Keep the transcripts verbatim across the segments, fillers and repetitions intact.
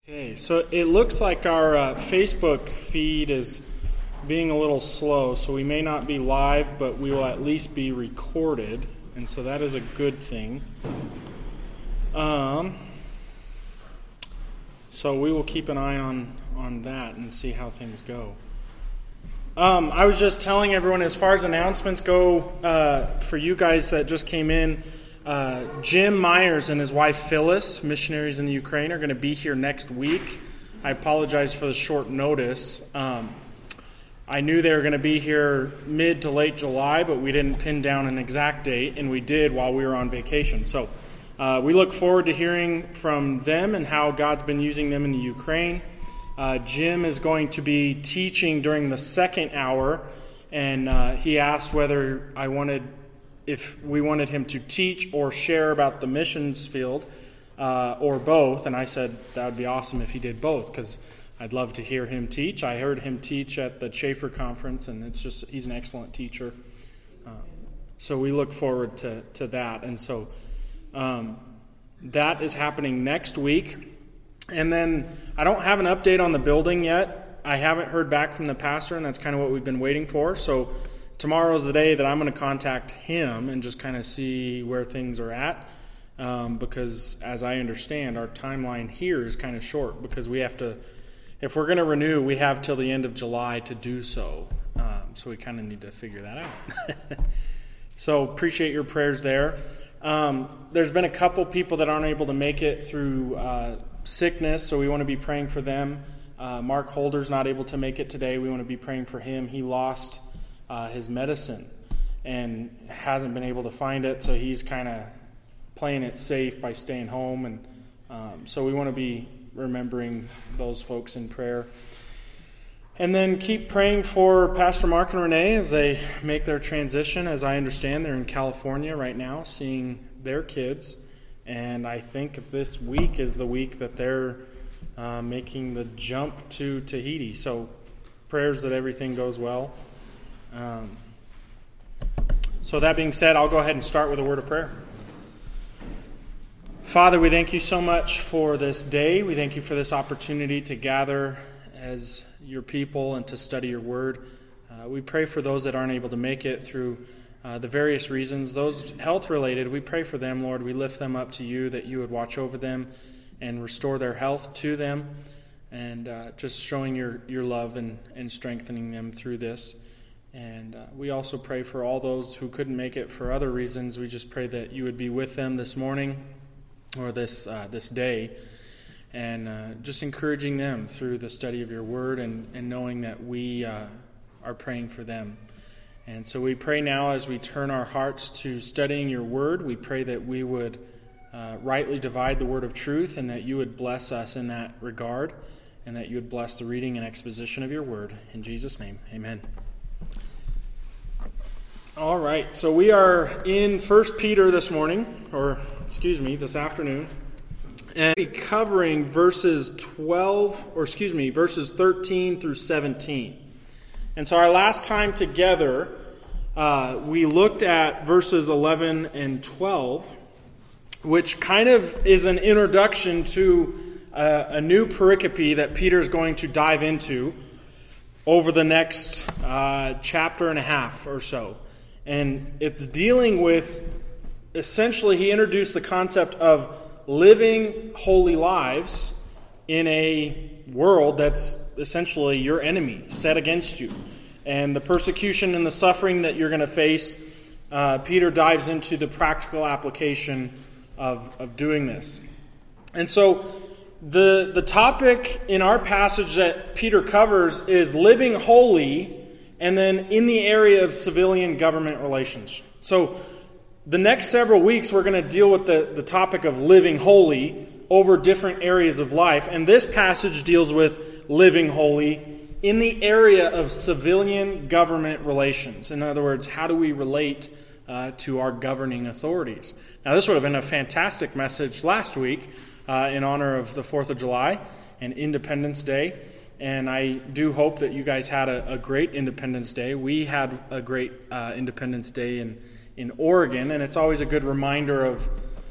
Okay, so it looks like our uh, Facebook feed is being a little slow, so we may not be live, but we will at least be recorded, and so that is a good thing. Um, so we will keep an eye on, on that and see how things go. Um, I was just telling everyone, as far as announcements go, uh, for you guys that just came in, Uh, Jim Myers and his wife Phyllis, missionaries in the Ukraine, are going to be here next week. I apologize for the short notice. Um, I knew they were going to be here mid to late July, but we didn't pin down an exact date, and we did while we were on vacation. So uh, we look forward to hearing from them and how God's been using them in the Ukraine. Uh, Jim is going to be teaching during the second hour, and uh, he asked whether I wanted if we wanted him to teach or share about the missions field, uh, or both. And I said that would be awesome if he did both, because I'd love to hear him teach. I heard him teach at the Chafer Conference, and it's just he's an excellent teacher. Uh, so we look forward to, to that. And so um, that is happening next week. And then I don't have an update on the building yet. I haven't heard back from the pastor, and that's kind of what we've been waiting for. So tomorrow's the day that I'm going to contact him and just kind of see where things are at, um, because as I understand, our timeline here is kind of short because we have to, if we're going to renew, we have till the end of July to do so. Um, so we kind of need to figure that out. So appreciate your prayers there. Um, there's been a couple people that aren't able to make it through uh, sickness, so we want to be praying for them. Uh, Mark Holder's not able to make it today. We want to be praying for him. He lost Uh, his medicine and hasn't been able to find it, so he's kind of playing it safe by staying home, and um, so we want to be remembering those folks in prayer. And then keep praying for Pastor Mark and Renee as they make their transition. As I understand, they're in California right now seeing their kids, and I think this week is the week that they're uh, making the jump to Tahiti. So prayers that everything goes well. Um, so that being said, I'll go ahead and start with a word of prayer. Father, we thank you so much for this day. We thank you for this opportunity to gather as your people and to study your word. Uh, we pray for those that aren't able to make it through uh, the various reasons. Those health-related, we pray for them, Lord. We lift them up to you, that you would watch over them and restore their health to them, and uh, just showing your, your love and, and strengthening them through this. And uh, we also pray for all those who couldn't make it for other reasons. We just pray that you would be with them this morning or this uh, this day, and uh, just encouraging them through the study of your word, and, and knowing that we uh, are praying for them. And so we pray now, as we turn our hearts to studying your word, we pray that we would uh, rightly divide the word of truth, and that you would bless us in that regard, and that you would bless the reading and exposition of your word. In Jesus' name, amen. All right, so we are in First Peter this morning, or excuse me, this afternoon, and we'll be covering verses twelve, or excuse me, verses thirteen through seventeen. And so our last time together, uh, we looked at verses eleven and twelve, which kind of is an introduction to uh, a new pericope that Peter's going to dive into over the next uh, chapter and a half or so. And it's dealing with, essentially, he introduced the concept of living holy lives in a world that's essentially your enemy, set against you. And the persecution and the suffering that you're going to face, uh, Peter dives into the practical application of, of doing this. And so the, the topic in our passage that Peter covers is living holy, and then in the area of civilian government relations. So the next several weeks we're going to deal with the, the topic of living holy over different areas of life. And this passage deals with living holy in the area of civilian government relations. In other words, how do we relate uh, to our governing authorities? Now, this would have been a fantastic message last week uh, in honor of the fourth of July and Independence Day. And I do hope that you guys had a, a great Independence Day. We had a great uh, Independence Day in, in Oregon, and it's always a good reminder of uh,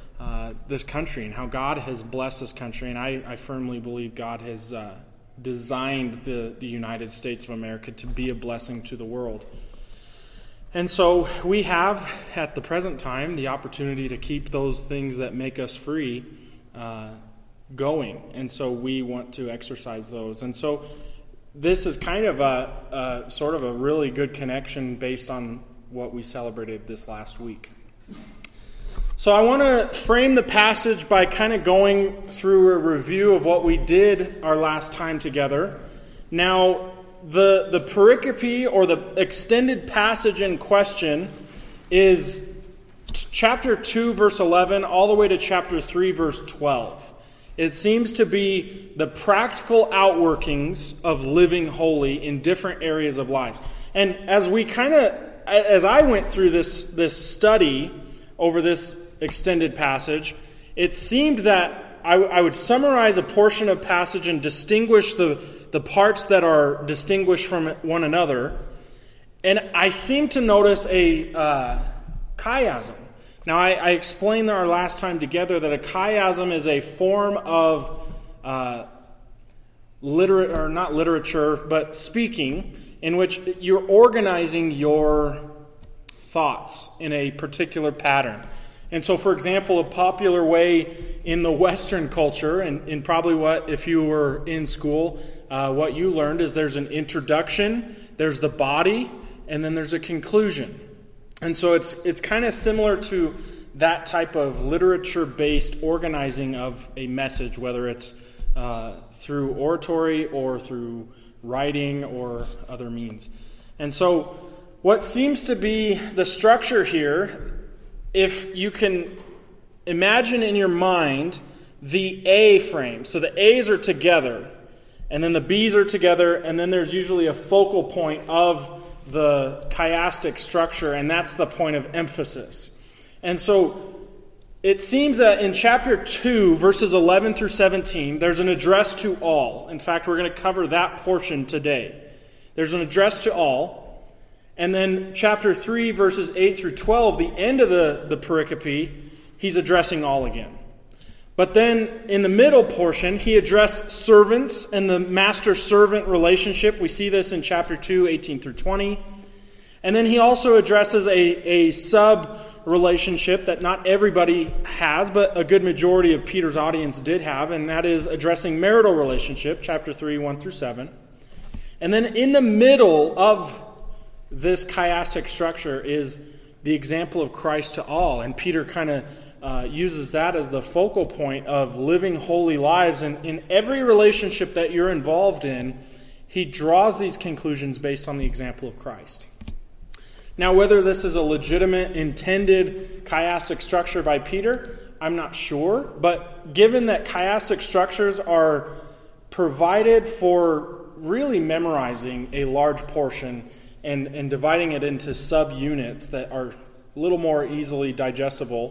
uh, this country and how God has blessed this country. And I, I firmly believe God has uh, designed the, the United States of America to be a blessing to the world. And so we have, at the present time, the opportunity to keep those things that make us free uh, going. And so we want to exercise those. And so this is kind of a, a sort of a really good connection based on what we celebrated this last week. So I want to frame the passage by kind of going through a review of what we did our last time together. Now, the the pericope, or the extended passage in question, is chapter two, verse eleven, all the way to chapter three, verse twelve. It seems to be the practical outworkings of living holy in different areas of life. And as we kind of, as I went through this this study over this extended passage, it seemed that I, I would summarize a portion of passage and distinguish the, the parts that are distinguished from one another. And I seem to notice a uh, chiasm. Now, I, I explained our last time together that a chiasm is a form of uh, literate, or not literature, but speaking, in which you're organizing your thoughts in a particular pattern. And so, for example, a popular way in the Western culture, and, and probably what, if you were in school, uh, what you learned is there's an introduction, there's the body, and then there's a conclusion. And so it's it's kind of similar to that type of literature-based organizing of a message, whether it's uh, through oratory or through writing or other means. And so what seems to be the structure here, if you can imagine in your mind the A frame. So the A's are together, and then the B's are together, and then there's usually a focal point of the chiastic structure, and that's the point of emphasis. And so it seems that in chapter two, verses eleven through seventeen, there's an address to all. In fact, we're going to cover that portion today. There's an address to all. And then chapter three, verses eight through twelve, the end of the, the pericope, he's addressing all again. But then in the middle portion, he addressed servants and the master-servant relationship. We see this in chapter two, eighteen through twenty. And then he also addresses a, a sub-relationship that not everybody has, but a good majority of Peter's audience did have, and that is addressing marital relationship, chapter three, one through seven. And then in the middle of this chiastic structure is the example of Christ to all. And Peter kind of uh, uses that as the focal point of living holy lives. And in every relationship that you're involved in, he draws these conclusions based on the example of Christ. Now, whether this is a legitimate, intended chiastic structure by Peter, I'm not sure. But given that chiastic structures are provided for really memorizing a large portion And, and dividing it into sub-units that are a little more easily digestible,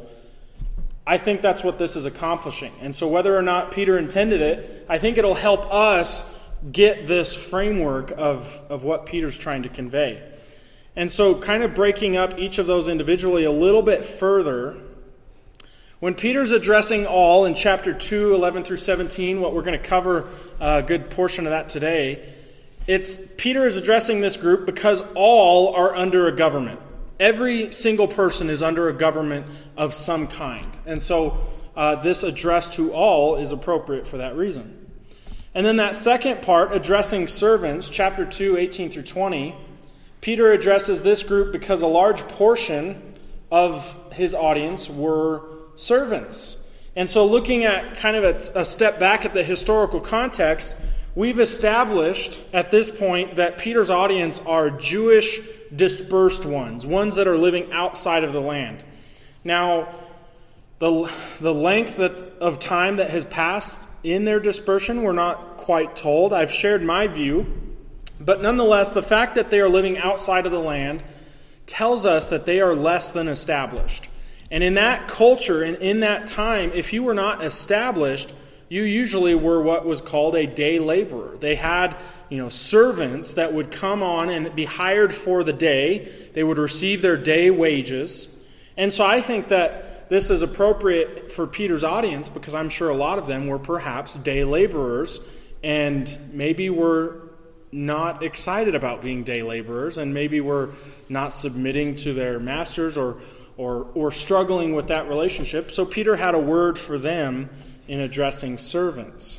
I think that's what this is accomplishing. And so whether or not Peter intended it, I think it'll help us get this framework of, of what Peter's trying to convey. And so kind of breaking up each of those individually a little bit further, when Peter's addressing all in chapter two, eleven through seventeen, what we're going to cover a good portion of that today, It's Peter is addressing this group because all are under a government. Every single person is under a government of some kind. And so uh, this address to all is appropriate for that reason. And then that second part, addressing servants, chapter two, eighteen through twenty, Peter addresses this group because a large portion of his audience were servants. And so looking at kind of a, a step back at the historical context, we've established at this point that Peter's audience are Jewish dispersed ones, ones that are living outside of the land. Now, the, the length that, of time that has passed in their dispersion, we're not quite told. I've shared my view. But nonetheless, the fact that they are living outside of the land tells us that they are less than established. And in that culture, and in that time, if you were not established, you usually were what was called a day laborer. They had, you know, servants that would come on and be hired for the day. They would receive their day wages. And so I think that this is appropriate for Peter's audience because I'm sure a lot of them were perhaps day laborers and maybe were not excited about being day laborers and maybe were not submitting to their masters or, or, or struggling with that relationship. So Peter had a word for them in addressing servants.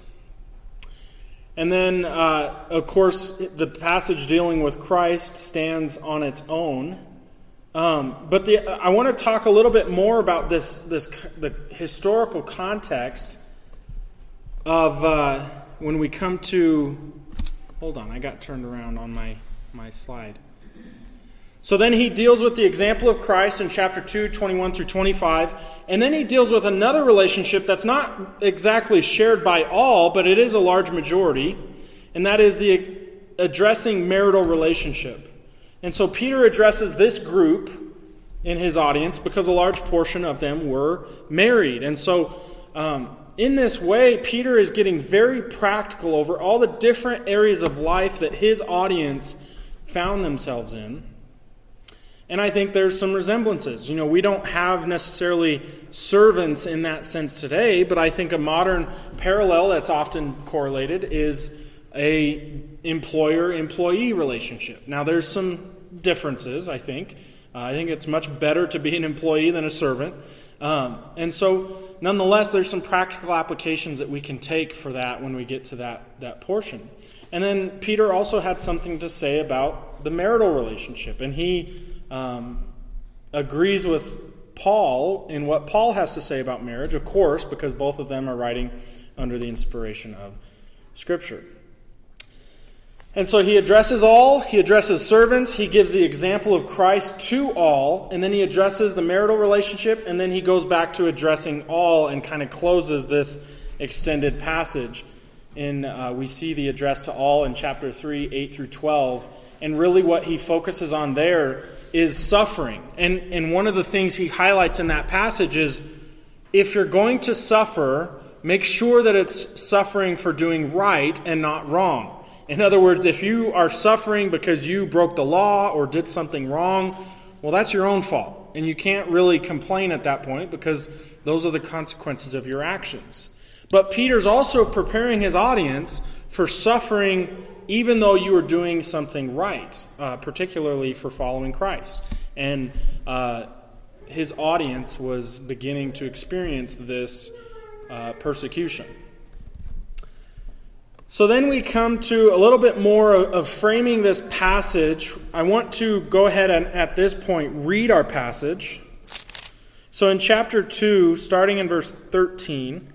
And then, uh, of course, the passage dealing with Christ stands on its own. Um, but the, I want to talk a little bit more about this, this the historical context of uh, when we come to... Hold on, I got turned around on my, my slide. So then he deals with the example of Christ in chapter two, twenty-one through twenty-five. And then he deals with another relationship that's not exactly shared by all, but it is a large majority. And that is the addressing marital relationship. And so Peter addresses this group in his audience because a large portion of them were married. And so um, in this way, Peter is getting very practical over all the different areas of life that his audience found themselves in. And I think there's some resemblances. You know, we don't have necessarily servants in that sense today, but I think a modern parallel that's often correlated is a employer-employee relationship. Now, there's some differences, I think. Uh, I think it's much better to be an employee than a servant. Um, and so, nonetheless, there's some practical applications that we can take for that when we get to that, that portion. And then Peter also had something to say about the marital relationship. And he um, agrees with Paul in what Paul has to say about marriage, of course, because both of them are writing under the inspiration of Scripture. And so he addresses all, he addresses servants, he gives the example of Christ to all, and then he addresses the marital relationship, and then he goes back to addressing all and kind of closes this extended passage. In, uh, we see the address to all in chapter three, eight through twelve, and really what he focuses on there is suffering. And, and one of the things he highlights in that passage is, if you're going to suffer, make sure that it's suffering for doing right and not wrong. In other words, if you are suffering because you broke the law or did something wrong, well, that's your own fault. And you can't really complain at that point because those are the consequences of your actions. But Peter's also preparing his audience for suffering even though you are doing something right, uh, particularly for following Christ. And uh, his audience was beginning to experience this uh, persecution. So then we come to a little bit more of, of framing this passage. I want to go ahead and at this point read our passage. So in chapter two, starting in verse thirteen,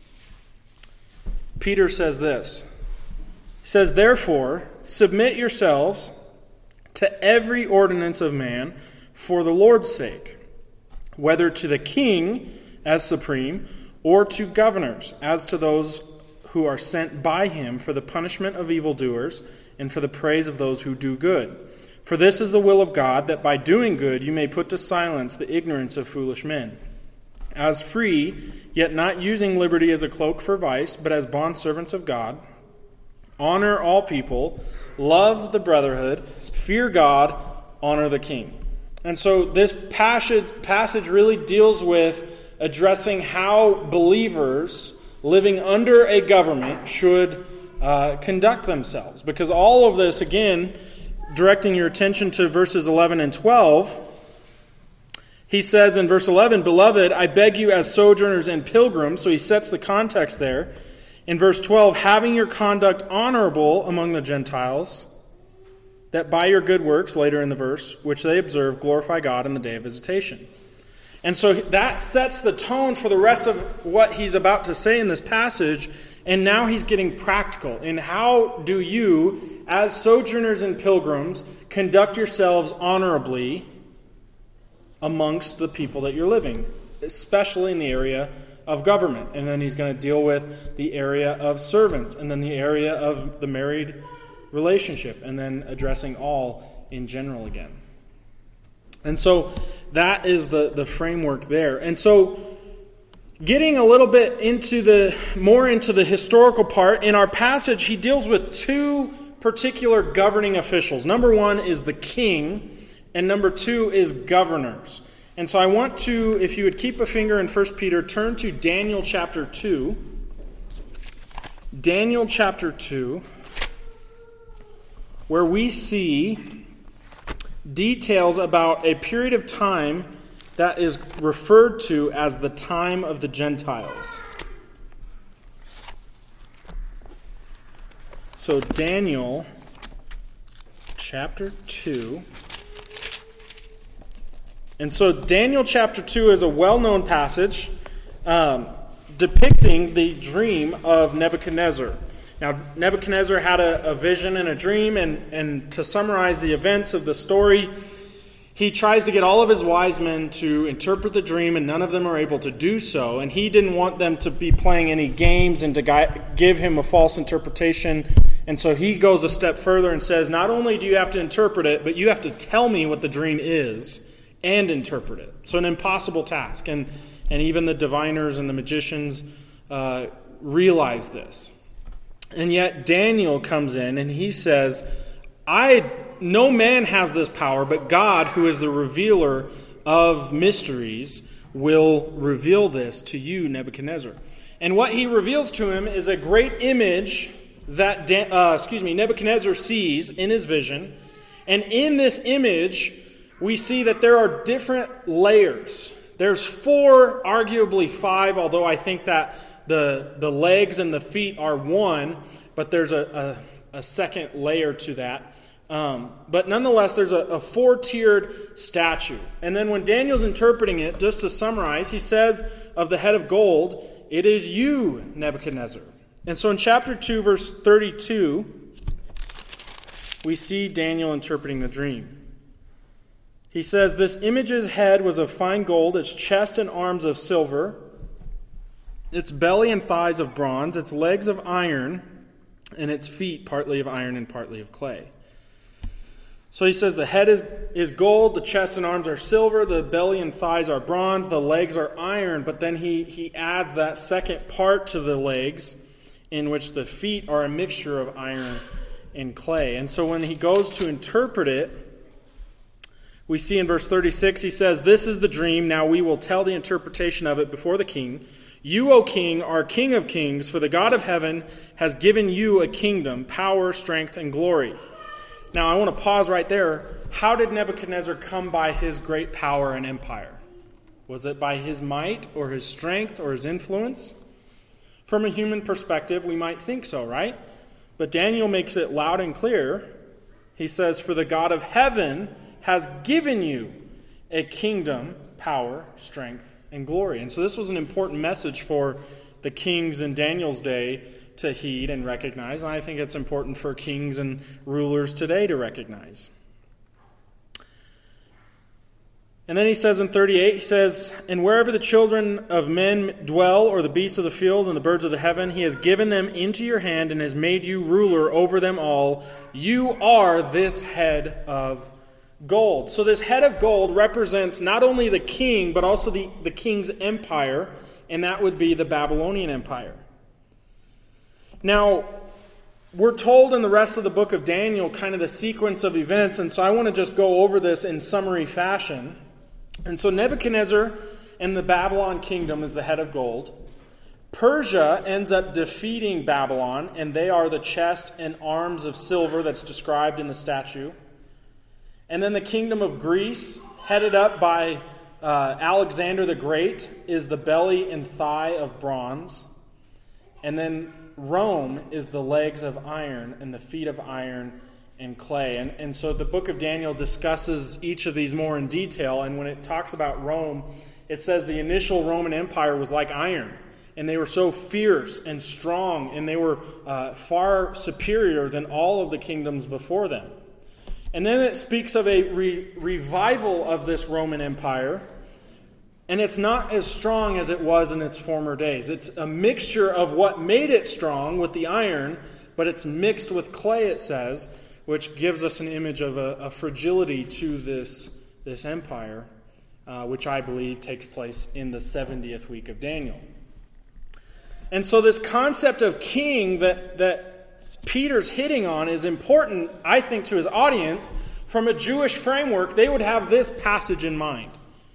Peter says this. He says, "Therefore, submit yourselves to every ordinance of man for the Lord's sake, whether to the king as supreme, or to governors as to those who are sent by him for the punishment of evildoers and for the praise of those who do good. For this is the will of God, that by doing good you may put to silence the ignorance of foolish men. As free, yet not using liberty as a cloak for vice, but as bondservants of God, honor all people, love the brotherhood, fear God, honor the king." And so this passage, passage really deals with addressing how believers living under a government should uh, conduct themselves. Because all of this, again, directing your attention to verses eleven and twelve, he says in verse eleven, "Beloved, I beg you as sojourners and pilgrims," so he sets the context there. In verse twelve, "having your conduct honorable among the Gentiles, that by your good works," later in the verse, "which they observe, glorify God in the day of visitation." And so that sets the tone for the rest of what he's about to say in this passage. And now he's getting practical in how do you, as sojourners and pilgrims, conduct yourselves honorably amongst the people that you're living, especially in the area of government. And then he's going to deal with the area of servants, and then the area of the married relationship, and then addressing all in general again. And so that is the, the framework there. And so getting a little bit into the more into the historical part, in our passage he deals with two particular governing officials. Number one is the king, and number two is governors. And so I want to, if you would keep a finger in First Peter, turn to Daniel chapter two. Daniel chapter two, where we see details about a period of time that is referred to as the time of the Gentiles. So Daniel chapter two. And so Daniel chapter two is a well-known passage um, depicting the dream of Nebuchadnezzar. Now, Nebuchadnezzar had a, a vision and a dream, and, and to summarize the events of the story, he tries to get all of his wise men to interpret the dream, and none of them are able to do so. And he didn't want them to be playing any games and to gui- give him a false interpretation. And so he goes a step further and says, not only do you have to interpret it, but you have to tell me what the dream is and interpret it. So an impossible task. And, and even the diviners and the magicians uh, realize this. And yet Daniel comes in and he says, I... No man has this power, but God, who is the revealer of mysteries, will reveal this to you, Nebuchadnezzar. And what he reveals to him is a great image that uh, excuse me, Nebuchadnezzar sees in his vision. And in this image, we see that there are different layers. There's four, arguably five, although I think that the, the legs and the feet are one, but there's a, a, a second layer to that. Um, but nonetheless, there's a, a four-tiered statue. And then when Daniel's interpreting it, just to summarize, he says of the head of gold, it is you, Nebuchadnezzar. And so in chapter two, verse thirty-two, we see Daniel interpreting the dream. He says, this image's head was of fine gold, its chest and arms of silver, its belly and thighs of bronze, its legs of iron, and its feet partly of iron and partly of clay. So he says the head is, is gold, the chest and arms are silver, the belly and thighs are bronze, the legs are iron, but then he, he adds that second part to the legs in which the feet are a mixture of iron and clay. And so when he goes to interpret it, we see in verse thirty-six, he says, this is the dream, now we will tell the interpretation of it before the king. You, O king, are king of kings, for the God of heaven has given you a kingdom, power, strength, and glory. Now, I want to pause right there. How did Nebuchadnezzar come by his great power and empire? Was it by his might or his strength or his influence? From a human perspective, we might think so, right? But Daniel makes it loud and clear. He says, for the God of heaven has given you a kingdom, power, strength, and glory. And so this was an important message for the kings in Daniel's day to heed and recognize. And I think it's important for kings and rulers today to recognize. And then he says in thirty-eight, he says, and wherever the children of men dwell, or the beasts of the field and the birds of the heaven, he has given them into your hand and has made you ruler over them all. You are this head of gold. So this head of gold represents not only the king, but also the, the king's empire, and that would be the Babylonian Empire. Now, we're told in the rest of the book of Daniel kind of the sequence of events, and so I want to just go over this in summary fashion. And so Nebuchadnezzar and the Babylon kingdom is the head of gold. Persia ends up defeating Babylon, and they are the chest and arms of silver that's described in the statue. And then the kingdom of Greece, headed up by uh, Alexander the Great, is the belly and thigh of bronze. And then Rome is the legs of iron and the feet of iron and clay. And, and so the book of Daniel discusses each of these more in detail. And when it talks about Rome, it says the initial Roman Empire was like iron. And they were so fierce and strong, and they were uh, far superior than all of the kingdoms before them. And then it speaks of a re- revival of this Roman Empire. And it's not as strong as it was in its former days. It's a mixture of what made it strong with the iron, but it's mixed with clay, it says, which gives us an image of a, a fragility to this, this empire, uh, which I believe takes place in the seventieth week of Daniel. And so this concept of king that, that Peter's hitting on is important, I think, to his audience. From a Jewish framework, they would have this passage in mind.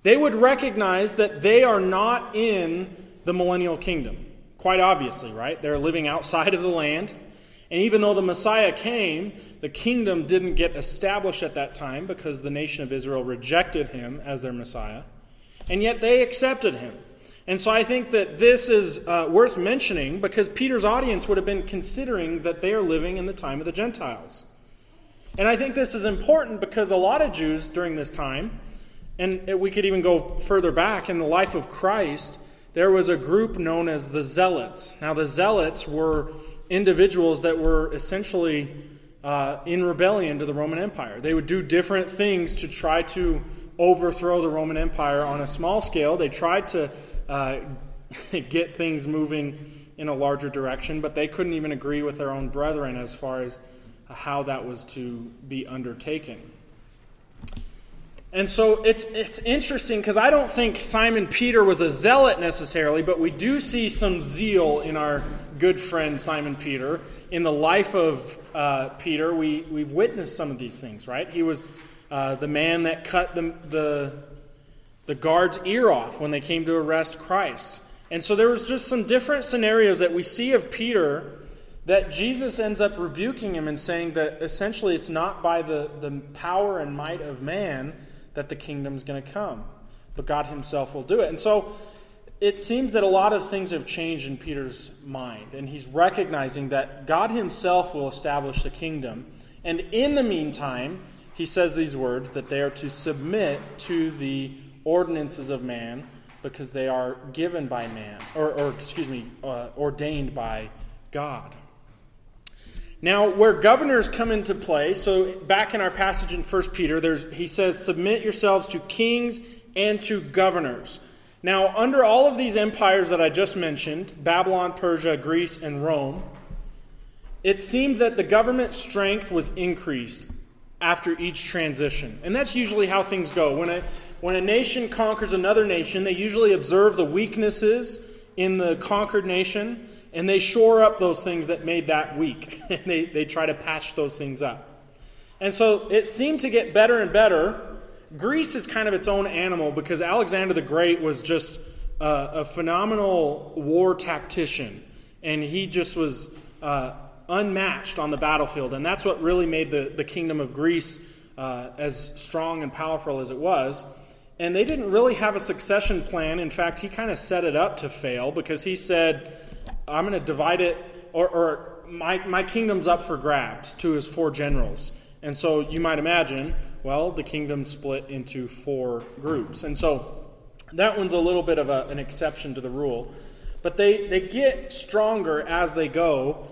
they would recognize that they are not in the millennial kingdom. Quite obviously, right? They're living outside of the land. And even though the Messiah came, the kingdom didn't get established at that time because the nation of Israel rejected him as their Messiah. And yet they accepted him. And so I think that this is uh, worth mentioning because Peter's audience would have been considering that they are living in the time of the Gentiles. And I think this is important because a lot of Jews during this time, and we could even go further back in the life of Christ, there was a group known as the Zealots. Now the Zealots were individuals that were essentially uh, in rebellion to the Roman Empire. They would do different things to try to overthrow the Roman Empire on a small scale. They tried to uh, get things moving in a larger direction, but they couldn't even agree with their own brethren as far as how that was to be undertaken. And so it's it's interesting because I don't think Simon Peter was a zealot necessarily, but we do see some zeal in our good friend Simon Peter. In the life of uh, Peter, we, we've witnessed some of these things, right? He was uh, the man that cut the, the, the guard's ear off when they came to arrest Christ. And so there was just some different scenarios that we see of Peter that Jesus ends up rebuking him and saying that essentially it's not by the, the power and might of man that the kingdom's going to come, but God himself will do it. And so it seems that a lot of things have changed in Peter's mind, and he's recognizing that God himself will establish the kingdom. And in the meantime, he says these words, that they are to submit to the ordinances of man because they are given by man, or, or excuse me, uh, ordained by God. Now, where governors come into play, so back in our passage in First Peter, there's, he says, submit yourselves to kings and to governors. Now, under all of these empires that I just mentioned, Babylon, Persia, Greece, and Rome, it seemed that the government strength was increased after each transition. And that's usually how things go. When a, when a nation conquers another nation, they usually observe the weaknesses in the conquered nation, and they shore up those things that made that weak. And they, they try to patch those things up. And so it seemed to get better and better. Greece is kind of its own animal because Alexander the Great was just uh, a phenomenal war tactician. And he just was uh, unmatched on the battlefield. And that's what really made the, the kingdom of Greece uh, as strong and powerful as it was. And they didn't really have a succession plan. In fact, he kind of set it up to fail because he said, I'm going to divide it, or, or my, my kingdom's up for grabs to his four generals. And so you might imagine, well, the kingdom split into four groups. And so that one's a little bit of a, an exception to the rule. But they, they get stronger as they go.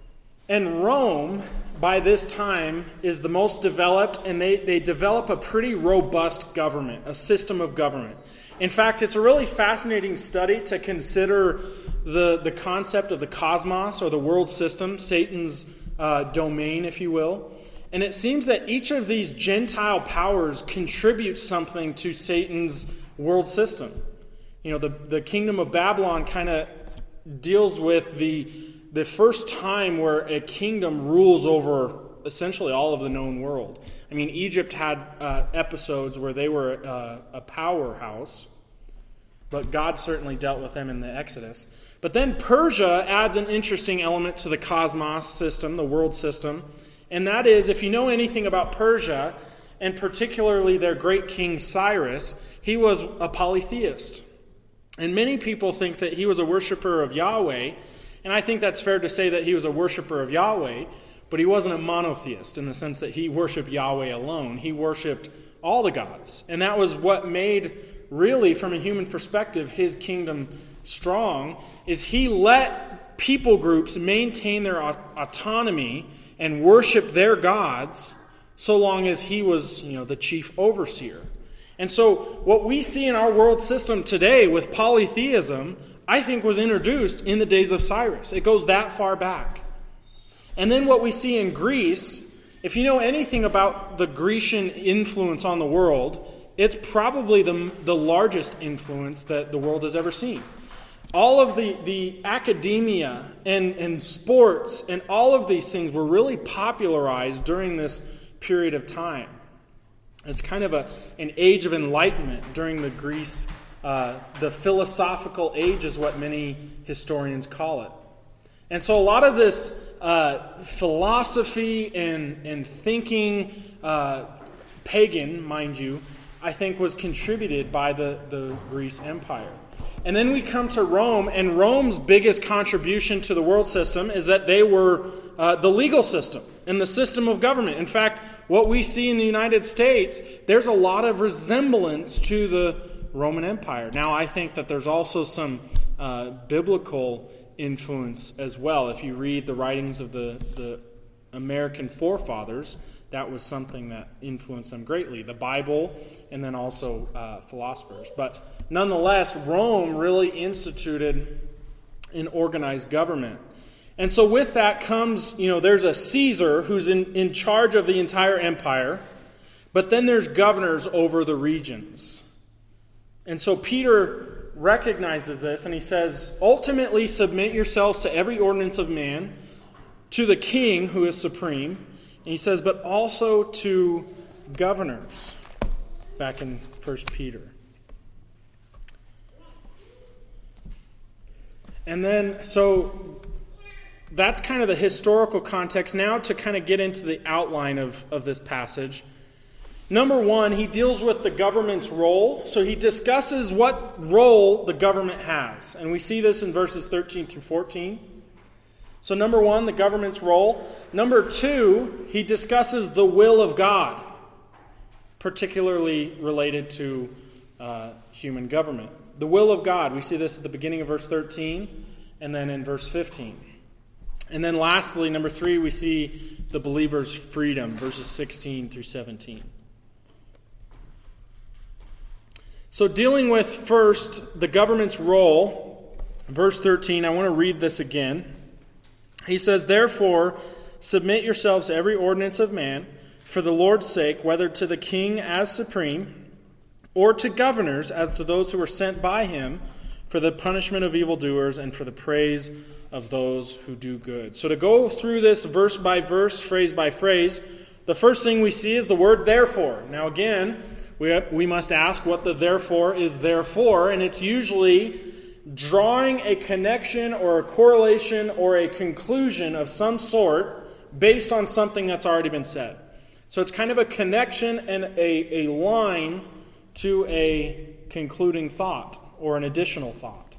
And Rome, by this time, is the most developed, and they, they develop a pretty robust government, a system of government. In fact, it's a really fascinating study to consider the, the concept of the cosmos, or the world system, Satan's uh, domain, if you will. And it seems that each of these Gentile powers contributes something to Satan's world system. You know, the, the kingdom of Babylon kind of deals with the, the first time where a kingdom rules over essentially all of the known world. I mean, Egypt had uh, episodes where they were uh, a powerhouse, but God certainly dealt with them in the Exodus. But then Persia adds an interesting element to the cosmos system, the world system. And that is, if you know anything about Persia, and particularly their great king Cyrus, he was a polytheist. And many people think that he was a worshiper of Yahweh. And I think that's fair to say that he was a worshiper of Yahweh, but he wasn't a monotheist in the sense that he worshipped Yahweh alone. He worshipped all the gods. And that was what made, really, from a human perspective, his kingdom strong, is he let people groups maintain their autonomy and worship their gods so long as he was, you know, the chief overseer. And so what we see in our world system today with polytheism, I think, was introduced in the days of Cyrus. It goes that far back. And then what we see in Greece, if you know anything about the Grecian influence on the world, it's probably the, the largest influence that the world has ever seen. All of the, the academia and, and sports and all of these things were really popularized during this period of time. It's kind of a an age of enlightenment during the Greece. Uh, the philosophical age is what many historians call it. And so a lot of this uh, philosophy and, and thinking, uh, pagan, mind you, I think was contributed by the, the Greece Empire. And then we come to Rome, and Rome's biggest contribution to the world system is that they were uh, the legal system and the system of government. In fact, what we see in the United States, there's a lot of resemblance to the Roman Empire. Now, I think that there's also some uh, biblical influence as well. If you read the writings of the, the American forefathers, that was something that influenced them greatly. The Bible, and then also uh, philosophers. But nonetheless, Rome really instituted an organized government. And so with that comes, you know, there's a Caesar who's in, in charge of the entire empire, but then there's governors over the regions. And so Peter recognizes this, and he says, ultimately submit yourselves to every ordinance of man, to the king who is supreme. And he says, but also to governors, back in First Peter. And then, so that's kind of the historical context. Now to kind of get into the outline of, of this passage. Number one, he deals with the government's role. So he discusses what role the government has. And we see this in verses thirteen through fourteen. So number one, the government's role. Number two, he discusses the will of God, particularly related to uh, human government. The will of God, we see this at the beginning of verse thirteen and then in verse fifteen. And then lastly, number three, we see the believer's freedom, verses sixteen through seventeen. So dealing with first the government's role, verse thirteen, I want to read this again. He says, therefore, submit yourselves to every ordinance of man for the Lord's sake, whether to the king as supreme, or to governors as to those who are sent by him, for the punishment of evildoers and for the praise of those who do good. So to go through this verse by verse, phrase by phrase, the first thing we see is the word therefore. Now again, we we must ask what the therefore is there for, and it's usually drawing a connection or a correlation or a conclusion of some sort based on something that's already been said. So it's kind of a connection and a, a line to a concluding thought or an additional thought.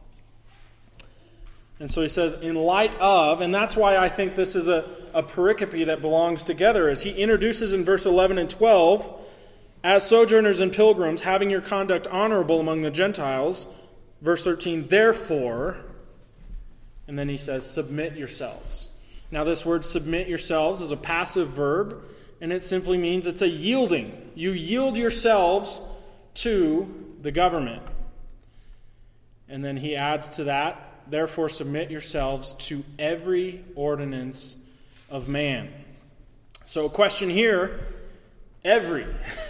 And so he says, in light of, and that's why I think this is a, a pericope that belongs together, as he introduces in verse eleven and twelve, as sojourners and pilgrims, having your conduct honorable among the Gentiles. Verse thirteen, therefore, and then he says, submit yourselves. Now this word submit yourselves is a passive verb, and it simply means it's a yielding. You yield yourselves to the government. And then he adds to that, therefore submit yourselves to every ordinance of man. So a question here, every.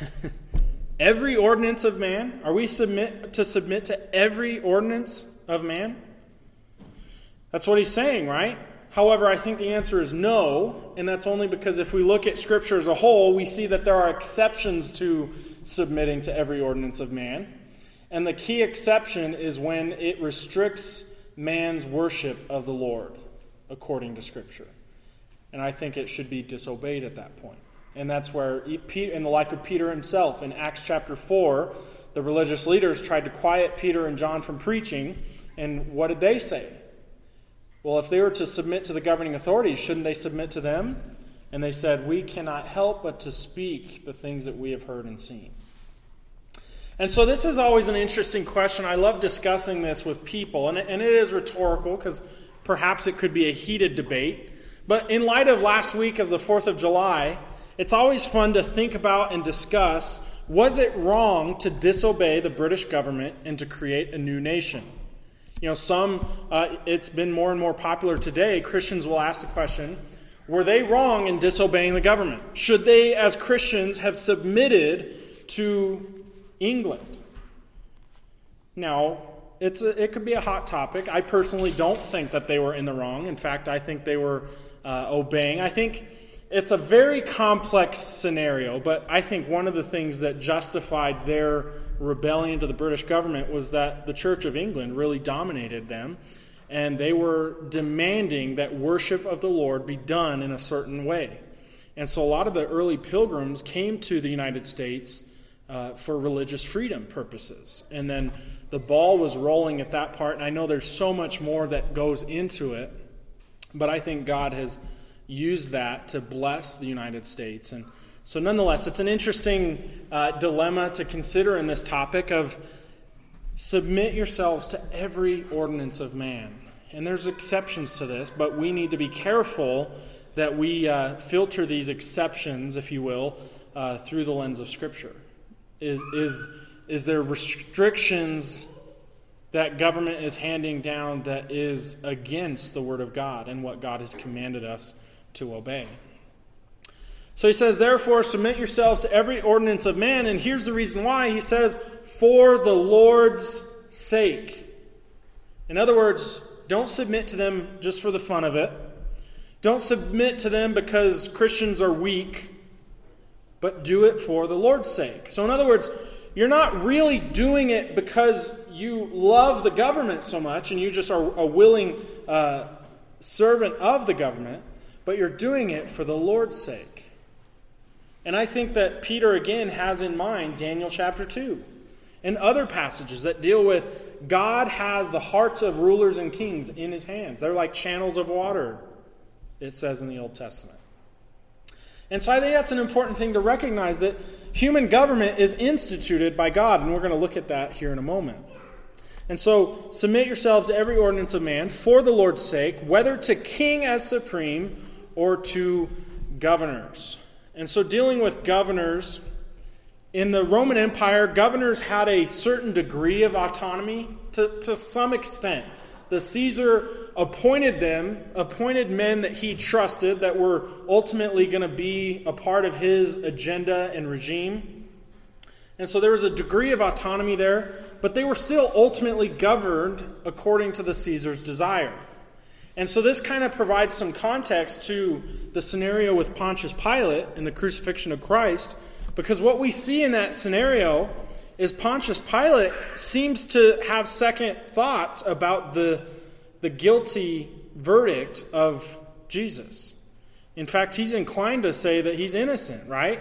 Every ordinance of man? Are we submit to submit to every ordinance of man? That's what he's saying, right? However, I think the answer is no, and that's only because if we look at Scripture as a whole, we see that there are exceptions to submitting to every ordinance of man. And the key exception is when it restricts man's worship of the Lord, according to Scripture. And I think it should be disobeyed at that point. And that's where, in the life of Peter himself, in Acts chapter four, the religious leaders tried to quiet Peter and John from preaching. And what did they say? Well, if they were to submit to the governing authorities, shouldn't they submit to them? And they said, we cannot help but to speak the things that we have heard and seen. And so this is always an interesting question. I love discussing this with people. And, and it is rhetorical because perhaps it could be a heated debate. But in light of last week as the fourth of July, it's always fun to think about and discuss, was it wrong to disobey the British government and to create a new nation? You know, some, uh, it's been more and more popular today, Christians will ask the question, were they wrong in disobeying the government? Should they, as Christians, have submitted to England? Now, it's a, it could be a hot topic. I personally don't think that they were in the wrong. In fact, I think they were uh, obeying. I think it's a very complex scenario, but I think one of the things that justified their rebellion to the British government was that the Church of England really dominated them, and they were demanding that worship of the Lord be done in a certain way. And so a lot of the early pilgrims came to the United States uh, for religious freedom purposes. And then the ball was rolling at that part, and I know there's so much more that goes into it, but I think God has used that to bless the United States. And so nonetheless, it's an interesting uh, dilemma to consider in this topic of submit yourselves to every ordinance of man. And there's exceptions to this, but we need to be careful that we uh, filter these exceptions, if you will, uh, through the lens of Scripture. Is, is, is there restrictions that government is handing down that is against the Word of God and what God has commanded us to obey? So he says, therefore, submit yourselves to every ordinance of man. And here's the reason why. He says, for the Lord's sake. In other words, don't submit to them just for the fun of it. Don't submit to them because Christians are weak, but do it for the Lord's sake. So in other words, you're not really doing it because you love the government so much and you just are a willing uh, servant of the government, but you're doing it for the Lord's sake. And I think that Peter again has in mind Daniel chapter two and other passages that deal with God has the hearts of rulers and kings in his hands. They're like channels of water, it says in the Old Testament. And so I think that's an important thing to recognize, that human government is instituted by God, and we're going to look at that here in a moment. And so submit yourselves to every ordinance of man for the Lord's sake, whether to king as supreme or to governors. And so dealing with governors, in the Roman Empire, governors had a certain degree of autonomy to, to some extent. The Caesar appointed them, appointed men that he trusted that were ultimately going to be a part of his agenda and regime. And so there was a degree of autonomy there, but they were still ultimately governed according to the Caesar's desire. And so this kind of provides some context to the scenario with Pontius Pilate and the crucifixion of Christ, because what we see in that scenario is Pontius Pilate seems to have second thoughts about the, the guilty verdict of Jesus. In fact, he's inclined to say that he's innocent, right?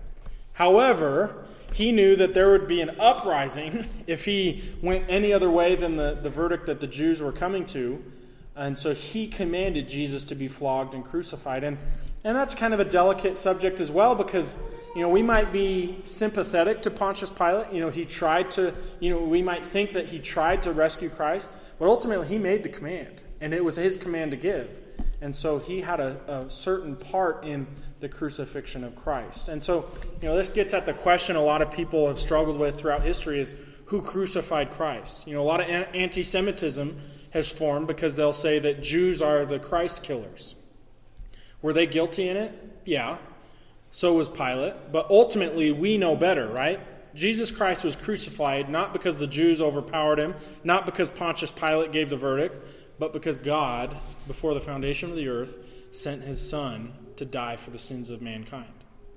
However, he knew that there would be an uprising if he went any other way than the, the verdict that the Jews were coming to. And so he commanded Jesus to be flogged and crucified. And and that's kind of a delicate subject as well, because, you know, we might be sympathetic to Pontius Pilate. You know, he tried to, you know, we might think that he tried to rescue Christ, but ultimately he made the command, and it was his command to give. And so he had a, a certain part in the crucifixion of Christ. And so, you know, this gets at the question a lot of people have struggled with throughout history is, who crucified Christ? You know, a lot of anti-Semitism has formed because they'll say that Jews are the Christ killers. Were they guilty in it? Yeah. So was Pilate. But ultimately, we know better, right? Jesus Christ was crucified not because the Jews overpowered him, not because Pontius Pilate gave the verdict, but because God, before the foundation of the earth, sent his Son to die for the sins of mankind.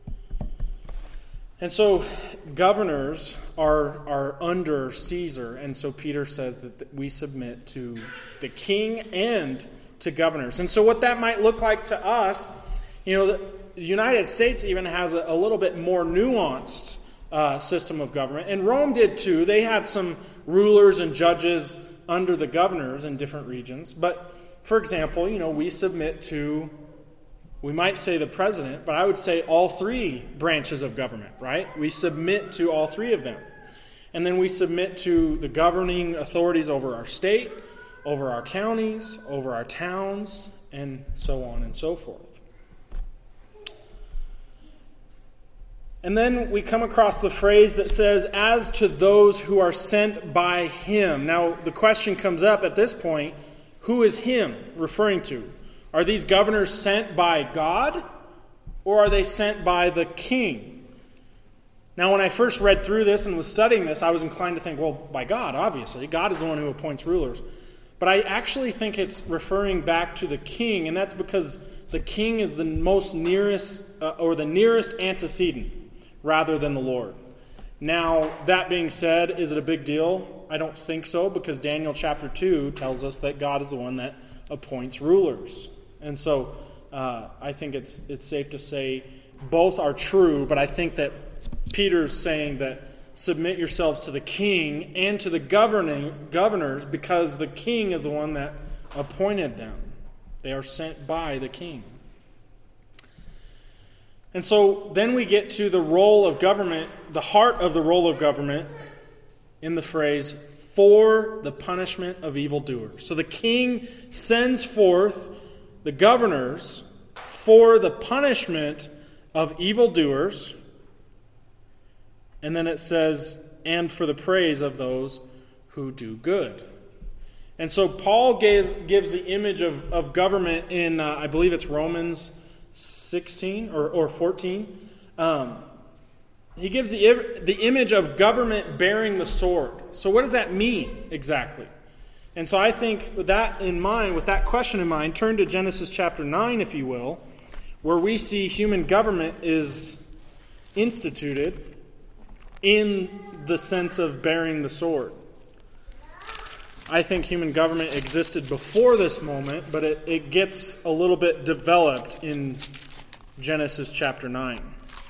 And so governors are, are under Caesar, and so Peter says that we submit to the king and to governors. And so what that might look like to us, you know, the United States even has a, a little bit more nuanced uh, system of government, and Rome did too. They had some rulers and judges under the governors in different regions. But, for example, you know, we submit to, we might say the president, but I would say all three branches of government, right? We submit to all three of them. And then we submit to the governing authorities over our state, over our counties, over our towns, and so on and so forth. And then we come across the phrase that says, as to those who are sent by him. Now, the question comes up at this point, who is him referring to? Are these governors sent by God, or are they sent by the king? Now, when I first read through this and was studying this, I was inclined to think, well, by God, obviously. God is the one who appoints rulers. But I actually think it's referring back to the king, and that's because the king is the most nearest, uh, or the nearest antecedent, rather than the Lord. Now, that being said, is it a big deal? I don't think so, because Daniel chapter two tells us that God is the one that appoints rulers. And so, uh, I think it's it's safe to say both are true, but I think that Peter's saying that submit yourselves to the king and to the governing governors, because the king is the one that appointed them. They are sent by the king. And so then we get to the role of government, the heart of the role of government, in the phrase, for the punishment of evildoers. So the king sends forth the governors for the punishment of evildoers. And then it says, and for the praise of those who do good. And so Paul gave, gives the image of, of government in, uh, I believe it's Romans sixteen or, or fourteen. Um, he gives the, the image of government bearing the sword. So what does that mean exactly? And so I think with that in mind, with that question in mind, turn to Genesis chapter nine, if you will, where we see human government is instituted in the sense of bearing the sword. I think human government existed before this moment, but it, it gets a little bit developed in Genesis chapter nine.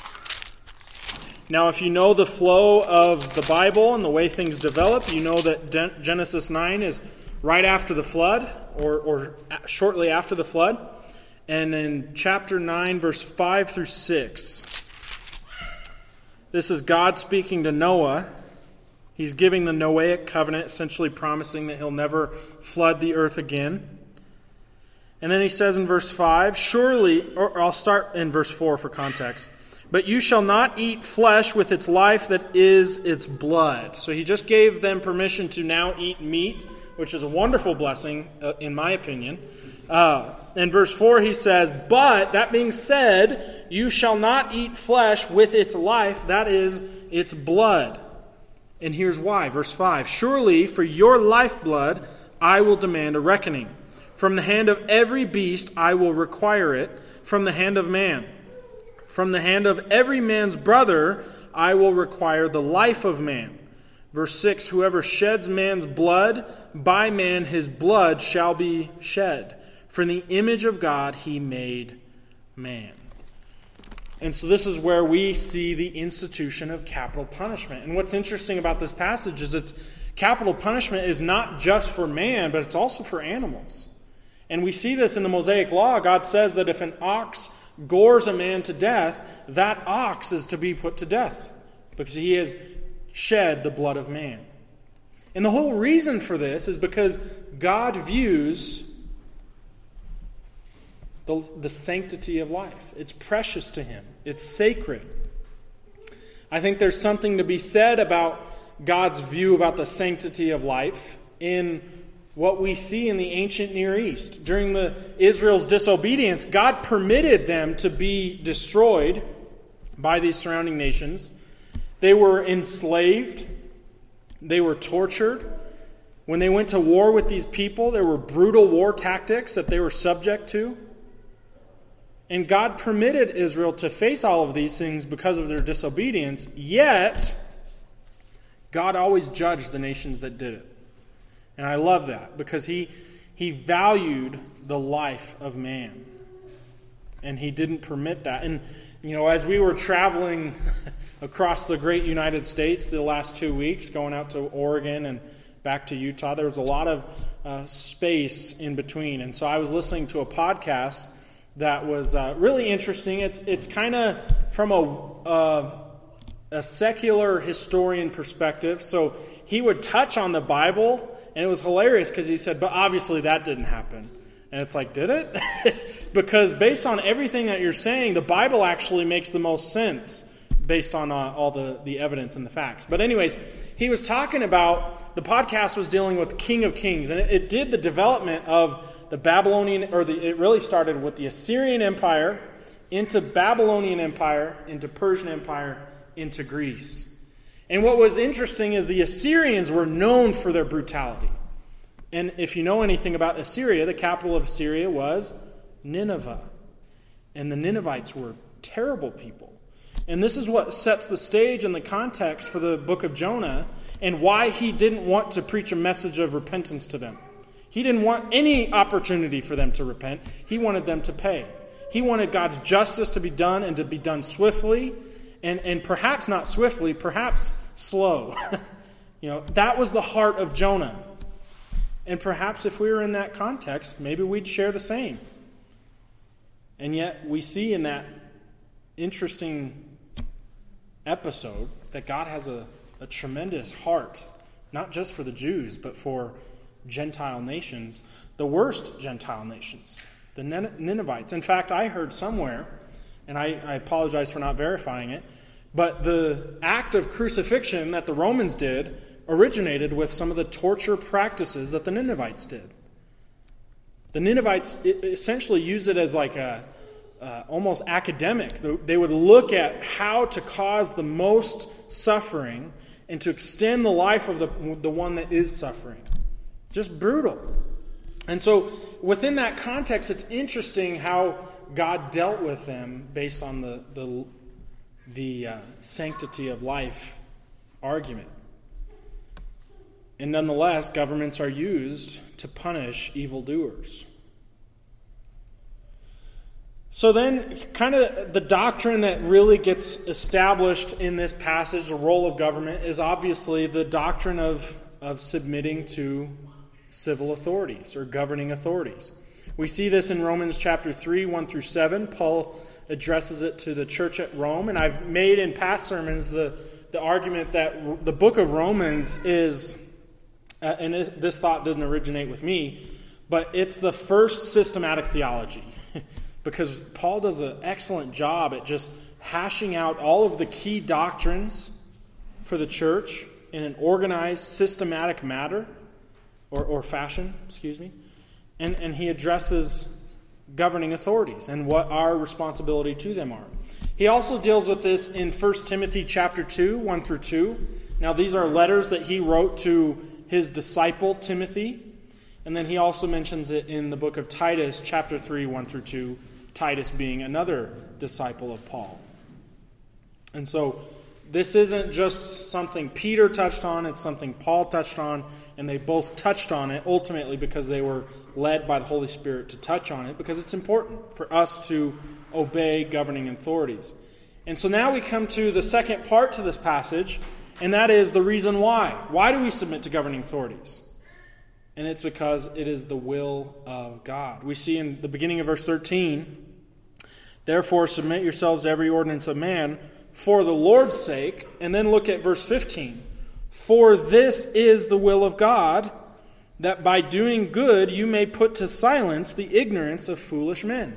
Now, if you know the flow of the Bible and the way things develop, you know that De- Genesis nine is right after the flood, or, or shortly after the flood. And in chapter nine, verse five through six, this is God speaking to Noah. He's giving the Noahic covenant, essentially promising that he'll never flood the earth again. And then he says in verse five, surely, or I'll start in verse four for context, but you shall not eat flesh with its life that is its blood. So he just gave them permission to now eat meat, which is a wonderful blessing, uh, in my opinion. Uh, in verse four he says, but that being said, you shall not eat flesh with its life, that is its blood. And here's why. Verse five, surely for your lifeblood I will demand a reckoning. From the hand of every beast I will require it, from the hand of man. From the hand of every man's brother I will require the life of man. Verse six, whoever sheds man's blood, by man his blood shall be shed. For in the image of God he made man. And so this is where we see the institution of capital punishment. And what's interesting about this passage is it's capital punishment is not just for man, but it's also for animals. And we see this in the Mosaic Law. God says that if an ox gores a man to death, that ox is to be put to death because he has shed the blood of man. And the whole reason for this is because God views The, the sanctity of life. It's precious to him. It's sacred. I think there's something to be said about God's view about the sanctity of life in what we see in the ancient Near East. During the Israel's disobedience, God permitted them to be destroyed by these surrounding nations. They were enslaved. They were tortured. When they went to war with these people, there were brutal war tactics that they were subject to. And God permitted Israel to face all of these things because of their disobedience, yet God always judged the nations that did it. And I love that because he, he valued the life of man. And he didn't permit that. And, you know, as we were traveling across the great United States the last two weeks, going out to Oregon and back to Utah, there was a lot of uh, space in between. And so I was listening to a podcast that was uh, really interesting. It's it's kind of from a uh, a secular historian perspective. So he would touch on the Bible, and it was hilarious because he said, "But obviously that didn't happen." And it's like, did it? Because based on everything that you're saying, the Bible actually makes the most sense based on uh, all the, the evidence and the facts. But anyways, he was talking about, the podcast was dealing with King of Kings, and it, it did the development of the Babylonian, or the, it really started with the Assyrian Empire, into Babylonian Empire, into Persian Empire, into Greece. And what was interesting is the Assyrians were known for their brutality. And if you know anything about Assyria, the capital of Assyria was Nineveh. And the Ninevites were terrible people. And this is what sets the stage and the context for the book of Jonah and why he didn't want to preach a message of repentance to them. He didn't want any opportunity for them to repent. He wanted them to pay. He wanted God's justice to be done and to be done swiftly, and, and perhaps not swiftly, perhaps slow. You know, that was the heart of Jonah. And perhaps if we were in that context, maybe we'd share the same. And yet we see in that interesting episode that God has a, a tremendous heart, not just for the Jews, but for Gentile nations, the worst Gentile nations, the Ninevites. In fact, I heard somewhere, and I, I apologize for not verifying it, but the act of crucifixion that the Romans did originated with some of the torture practices that the Ninevites did. The Ninevites essentially used it as like a uh, almost academic. They would look at how to cause the most suffering and to extend the life of the, the one that is suffering. Just brutal. And so within that context, it's interesting how God dealt with them based on the the, the uh, sanctity of life argument. And nonetheless, governments are used to punish evildoers. So then, kind of the doctrine that really gets established in this passage, the role of government, is obviously the doctrine of, of submitting to civil authorities or governing authorities. We see this in Romans chapter three, one through seven. Paul addresses it to the church at Rome. And I've made in past sermons the, the argument that the book of Romans is, uh, and it, this thought doesn't originate with me, but it's the first systematic theology. Because Paul does an excellent job at just hashing out all of the key doctrines for the church in an organized, systematic matter, or, or fashion, excuse me. And, and he addresses governing authorities and what our responsibility to them are. He also deals with this in First Timothy chapter two, one through two. Now, these are letters that he wrote to his disciple Timothy. And then he also mentions it in the book of Titus, chapter three, one through two, Titus being another disciple of Paul. And so this isn't just something Peter touched on, it's something Paul touched on, and they both touched on it ultimately because they were led by the Holy Spirit to touch on it, because it's important for us to obey governing authorities. And so now we come to the second part to this passage, and that is the reason why. Why do we submit to governing authorities? And it's because it is the will of God. We see in the beginning of verse thirteen, therefore submit yourselves to every ordinance of man for the Lord's sake. And then look at verse fifteen. For this is the will of God, that by doing good you may put to silence the ignorance of foolish men.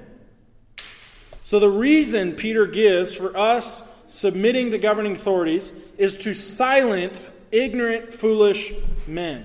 So the reason Peter gives for us submitting to governing authorities is to silence ignorant, foolish men.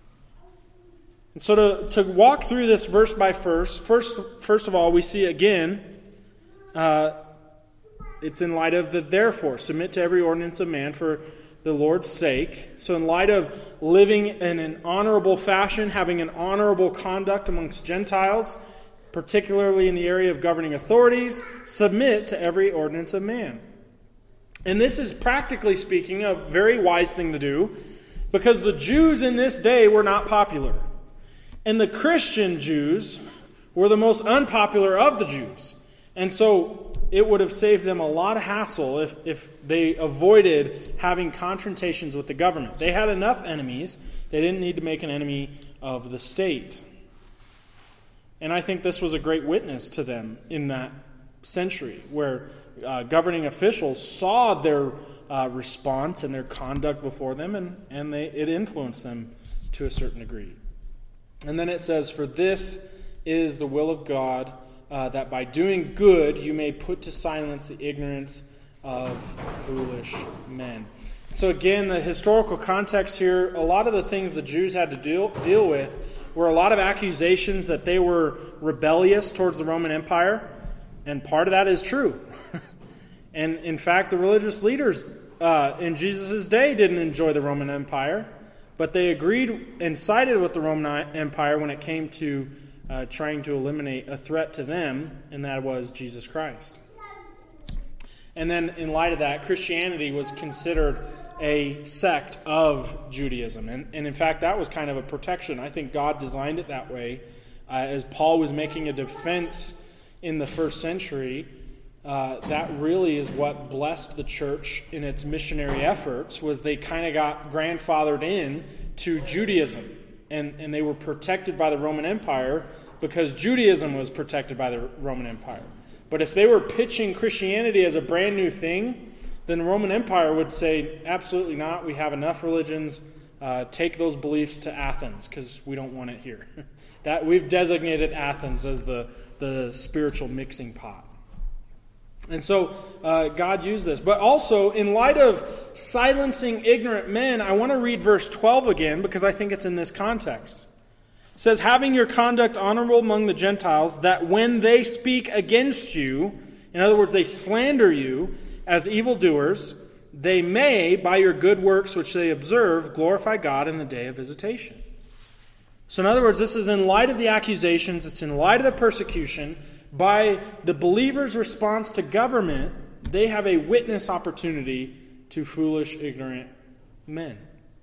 And so to, to walk through this verse by verse, first, first of all, we see again, uh, it's in light of the therefore. Submit to every ordinance of man for the Lord's sake. So in light of living in an honorable fashion, having an honorable conduct amongst Gentiles, particularly in the area of governing authorities, submit to every ordinance of man. And this is, practically speaking, a very wise thing to do, because the Jews in this day were not popular. And the Christian Jews were the most unpopular of the Jews. And so it would have saved them a lot of hassle if, if they avoided having confrontations with the government. They had enough enemies. They didn't need to make an enemy of the state. And I think this was a great witness to them in that century, where uh, governing officials saw their uh, response and their conduct before them, and, and they, it influenced them to a certain degree. And then it says, for this is the will of God, uh, that by doing good you may put to silence the ignorance of foolish men. So again, the historical context here, a lot of the things the Jews had to deal, deal with were a lot of accusations that they were rebellious towards the Roman Empire, and part of that is true. And in fact, the religious leaders uh, in Jesus' day didn't enjoy the Roman Empire, but they agreed and sided with the Roman Empire when it came to uh, trying to eliminate a threat to them, and that was Jesus Christ. And then in light of that, Christianity was considered a sect of Judaism. And, and in fact, that was kind of a protection. I think God designed it that way. Uh, as Paul was making a defense in the first century, uh, that really is what blessed the church in its missionary efforts, was they kind of got grandfathered in to Judaism. And, and they were protected by the Roman Empire because Judaism was protected by the Roman Empire. But if they were pitching Christianity as a brand new thing, then the Roman Empire would say, absolutely not, we have enough religions, uh, take those beliefs to Athens, because we don't want it here. That we've designated Athens as the, the spiritual mixing pot. And so uh, God used this. But also, in light of silencing ignorant men, I want to read verse twelve again, because I think it's in this context. It says, having your conduct honorable among the Gentiles, that when they speak against you, in other words, they slander you as evildoers, they may, by your good works which they observe, glorify God in the day of visitation. So in other words, this is in light of the accusations, it's in light of the persecution. By the believer's response to government, they have a witness opportunity to foolish, ignorant men.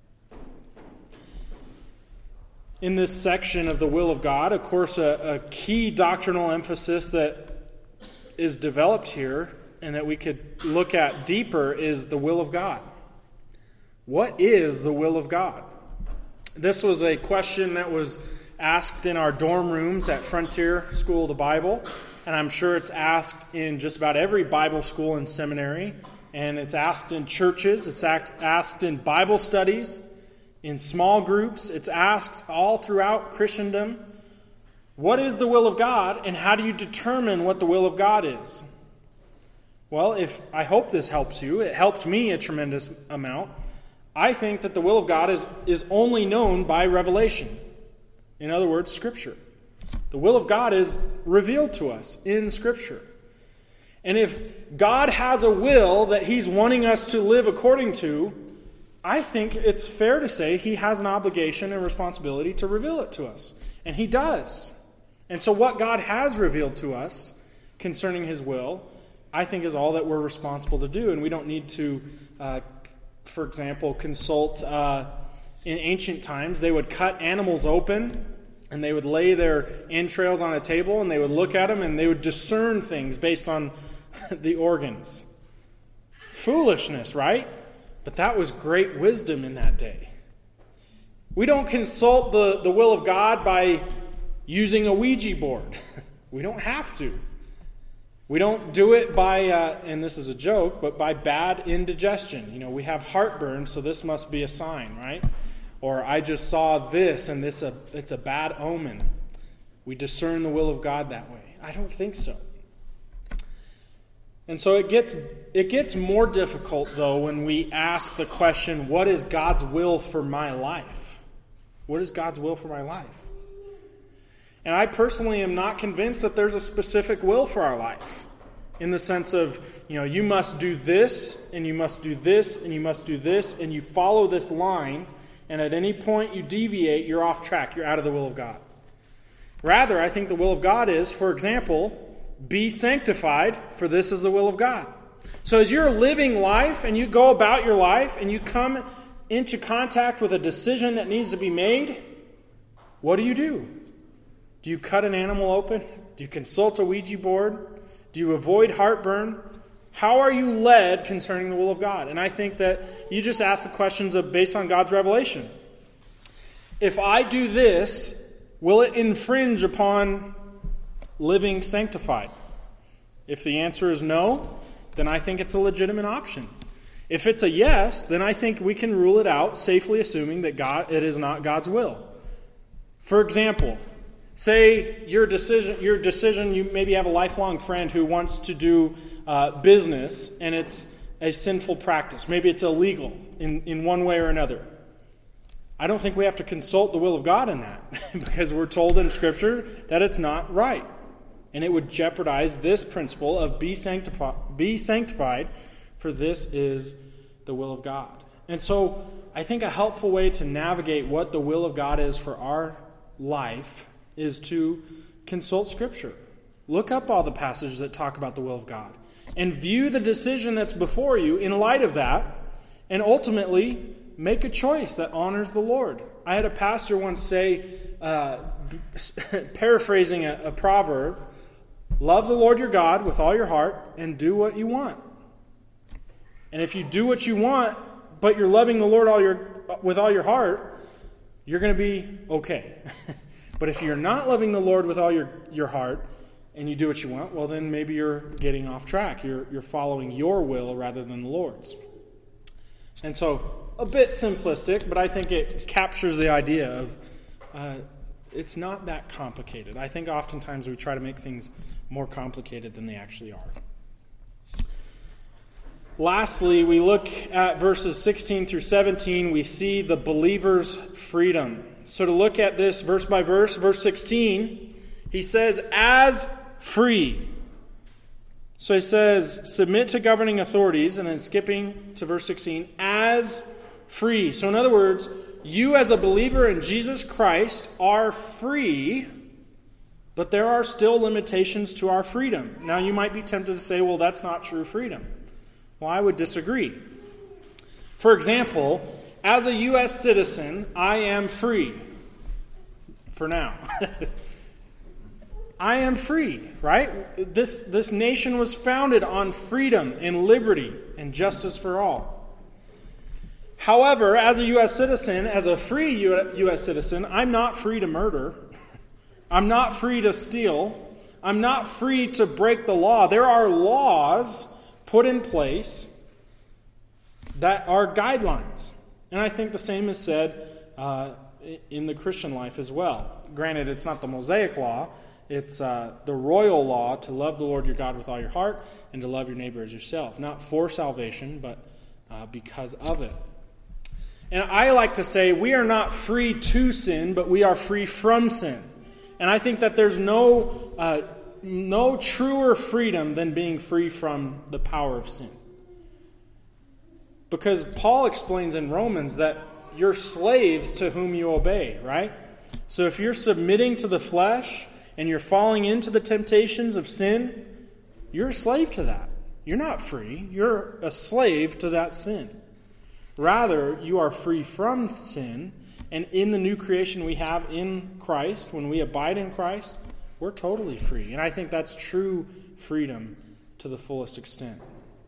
In this section of the will of God, of course, a, a key doctrinal emphasis that is developed here and that we could look at deeper is the will of God. What is the will of God? This was a question that was asked in our dorm rooms at Frontier School of the Bible, and I'm sure it's asked in just about every Bible school and seminary, and it's asked in churches, it's asked in Bible studies, in small groups, it's asked all throughout Christendom. What is the will of God, and how do you determine what the will of God is? Well, if I hope this helps you, it helped me a tremendous amount. I think that the will of God is, is only known by revelation. In other words, Scripture. The will of God is revealed to us in Scripture. And if God has a will that He's wanting us to live according to, I think it's fair to say He has an obligation and responsibility to reveal it to us. And He does. And so what God has revealed to us concerning His will, I think is all that we're responsible to do. And we don't need to, uh, for example, consult... Uh, in ancient times, they would cut animals open and they would lay their entrails on a table and they would look at them and they would discern things based on the organs. Foolishness, right? But that was great wisdom in that day. We don't consult the, the will of God by using a Ouija board. We don't have to. We don't do it by, uh, and this is a joke, but by bad indigestion. You know, we have heartburn, so this must be a sign, right? Or I just saw this and this a, it's a bad omen. We discern the will of God that way. I don't think so. And so it gets it gets more difficult, though, when we ask the question, what is God's will for my life? What is God's will for my life? And I personally am not convinced that there's a specific will for our life. In the sense of, you know, you must do this, and you must do this, and you must do this, and you follow this line, and at any point you deviate, you're off track, you're out of the will of God. Rather, I think the will of God is, for example, be sanctified, for this is the will of God. So as you're living life, and you go about your life, and you come into contact with a decision that needs to be made, what do you do? Do you cut an animal open? Do you consult a Ouija board? Do you avoid heartburn? How are you led concerning the will of God? And I think that you just ask the questions of based on God's revelation. If I do this, will it infringe upon living sanctified? If the answer is no, then I think it's a legitimate option. If it's a yes, then I think we can rule it out, safely assuming that God it is not God's will. For example, say your decision, your decision, you maybe have a lifelong friend who wants to do uh, business and it's a sinful practice. Maybe it's illegal in, in one way or another. I don't think we have to consult the will of God in that because we're told in Scripture that it's not right. And it would jeopardize this principle of be sanctified, be sanctified, for this is the will of God. And so I think a helpful way to navigate what the will of God is for our life is to consult Scripture. Look up all the passages that talk about the will of God and view the decision that's before you in light of that, and ultimately make a choice that honors the Lord. I had a pastor once say, uh, paraphrasing a, a proverb, love the Lord your God with all your heart and do what you want. And if you do what you want, but you're loving the Lord all your with all your heart, you're going to be okay. But if you're not loving the Lord with all your, your heart and you do what you want, well, then maybe you're getting off track. You're, you're following your will rather than the Lord's. And so, a bit simplistic, but I think it captures the idea of uh, it's not that complicated. I think oftentimes we try to make things more complicated than they actually are. Lastly, we look at verses sixteen through seventeen. We see the believer's freedom. So to look at this verse by verse, verse sixteen, he says, as free. So he says, submit to governing authorities, and then skipping to verse sixteen, as free. So in other words, you as a believer in Jesus Christ are free, but there are still limitations to our freedom. Now you might be tempted to say, well, that's not true freedom. Well, I would disagree. For example, as a U S citizen, I am free. For now. I am free, right? This, this nation was founded on freedom and liberty and justice for all. However, as a U S citizen, as a free U S citizen, I'm not free to murder. I'm not free to steal. I'm not free to break the law. There are laws put in place that are guidelines. And I think the same is said uh, in the Christian life as well. Granted, it's not the Mosaic law. It's uh, the royal law to love the Lord your God with all your heart and to love your neighbor as yourself. Not for salvation, but uh, because of it. And I like to say we are not free to sin, but we are free from sin. And I think that there's no uh, no truer freedom than being free from the power of sin. Because Paul explains in Romans that you're slaves to whom you obey, right? So if you're submitting to the flesh and you're falling into the temptations of sin, you're a slave to that. You're not free. You're a slave to that sin. Rather, you are free from sin, and in the new creation we have in Christ, when we abide in Christ, we're totally free. And I think that's true freedom to the fullest extent.